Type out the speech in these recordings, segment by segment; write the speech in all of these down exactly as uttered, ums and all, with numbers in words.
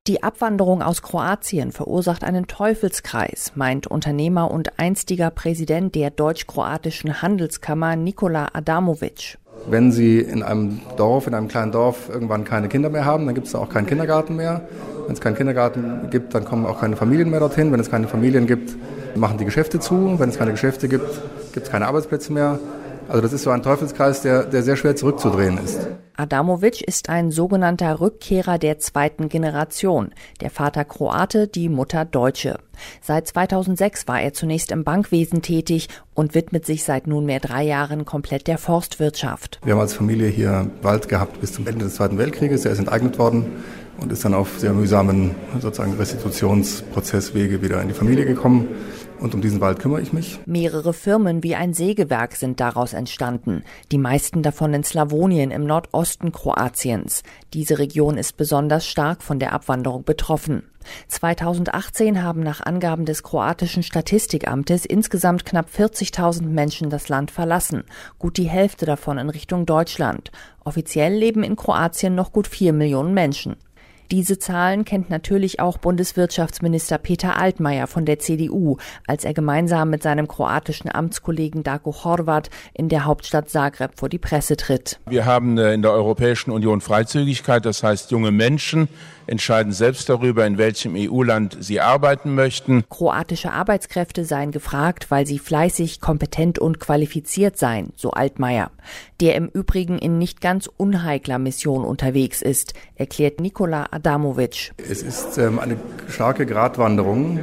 Die Abwanderung aus Kroatien verursacht einen Teufelskreis, meint Unternehmer und einstiger Präsident der deutsch-kroatischen Handelskammer Nikola Adamovic. Wenn Sie in einem Dorf, in einem kleinen Dorf irgendwann keine Kinder mehr haben, dann gibt es da auch keinen Kindergarten mehr. Wenn es keinen Kindergarten gibt, dann kommen auch keine Familien mehr dorthin. Wenn es keine Familien gibt, machen die Geschäfte zu. Wenn es keine Geschäfte gibt, gibt es keine Arbeitsplätze mehr. Also das ist so ein Teufelskreis, der, der sehr schwer zurückzudrehen ist. Adamovic ist ein sogenannter Rückkehrer der zweiten Generation. Der Vater Kroate, die Mutter Deutsche. Seit zweitausendsechs war er zunächst im Bankwesen tätig und widmet sich seit nunmehr drei Jahren komplett der Forstwirtschaft. Wir haben als Familie hier Wald gehabt bis zum Ende des Zweiten Weltkrieges. Er ist enteignet worden und ist dann auf sehr mühsamen sozusagen Restitutionsprozesswege wieder in die Familie gekommen. Und um diesen Wald kümmere ich mich. Mehrere Firmen wie ein Sägewerk sind daraus entstanden. Die meisten davon in Slawonien im Nordosten Kroatiens. Diese Region ist besonders stark von der Abwanderung betroffen. zweitausendachtzehn haben nach Angaben des kroatischen Statistikamtes insgesamt knapp vierzigtausend Menschen das Land verlassen. Gut die Hälfte davon in Richtung Deutschland. Offiziell leben in Kroatien noch gut vier Millionen Menschen. Diese Zahlen kennt natürlich auch Bundeswirtschaftsminister Peter Altmaier von der C D U, als er gemeinsam mit seinem kroatischen Amtskollegen Darko Horvat in der Hauptstadt Zagreb vor die Presse tritt. Wir haben in der Europäischen Union Freizügigkeit, das heißt, junge Menschen entscheiden selbst darüber, in welchem E U-Land sie arbeiten möchten. Kroatische Arbeitskräfte seien gefragt, weil sie fleißig, kompetent und qualifiziert seien, so Altmaier, der im Übrigen in nicht ganz unheikler Mission unterwegs ist, erklärt Nikola Adamovic. Es ist ähm, eine starke Gratwanderung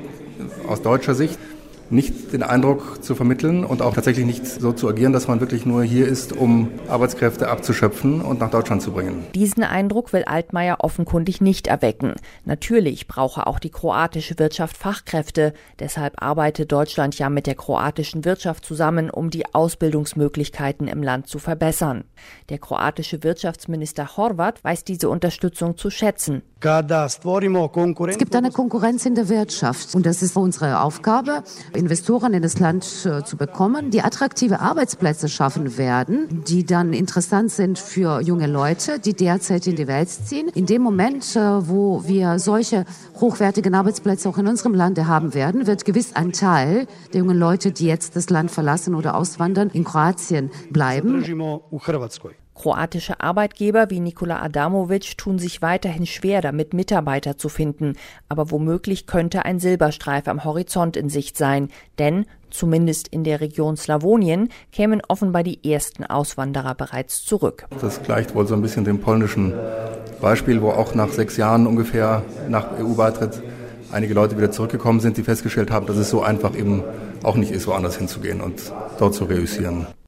aus deutscher Sicht, nicht den Eindruck zu vermitteln und auch tatsächlich nicht so zu agieren, dass man wirklich nur hier ist, um Arbeitskräfte abzuschöpfen und nach Deutschland zu bringen. Diesen Eindruck will Altmaier offenkundig nicht erwecken. Natürlich brauche auch die kroatische Wirtschaft Fachkräfte. Deshalb arbeitet Deutschland ja mit der kroatischen Wirtschaft zusammen, um die Ausbildungsmöglichkeiten im Land zu verbessern. Der kroatische Wirtschaftsminister Horvat weiß diese Unterstützung zu schätzen. Es gibt eine Konkurrenz in der Wirtschaft und das ist unsere Aufgabe, Investoren in das Land äh, zu bekommen, die attraktive Arbeitsplätze schaffen werden, die dann interessant sind für junge Leute, die derzeit in die Welt ziehen. In dem Moment, äh, wo wir solche hochwertigen Arbeitsplätze auch in unserem Lande haben werden, wird gewiss ein Teil der jungen Leute, die jetzt das Land verlassen oder auswandern, in Kroatien bleiben. Kroatische Arbeitgeber wie Nikola Adamovic tun sich weiterhin schwer damit, Mitarbeiter zu finden. Aber womöglich könnte ein Silberstreif am Horizont in Sicht sein. Denn, zumindest in der Region Slawonien, kämen offenbar die ersten Auswanderer bereits zurück. Das gleicht wohl so ein bisschen dem polnischen Beispiel, wo auch nach sechs Jahren ungefähr nach E U-Beitritt einige Leute wieder zurückgekommen sind, die festgestellt haben, dass es so einfach eben auch nicht ist, woanders hinzugehen und dort zu reüssieren.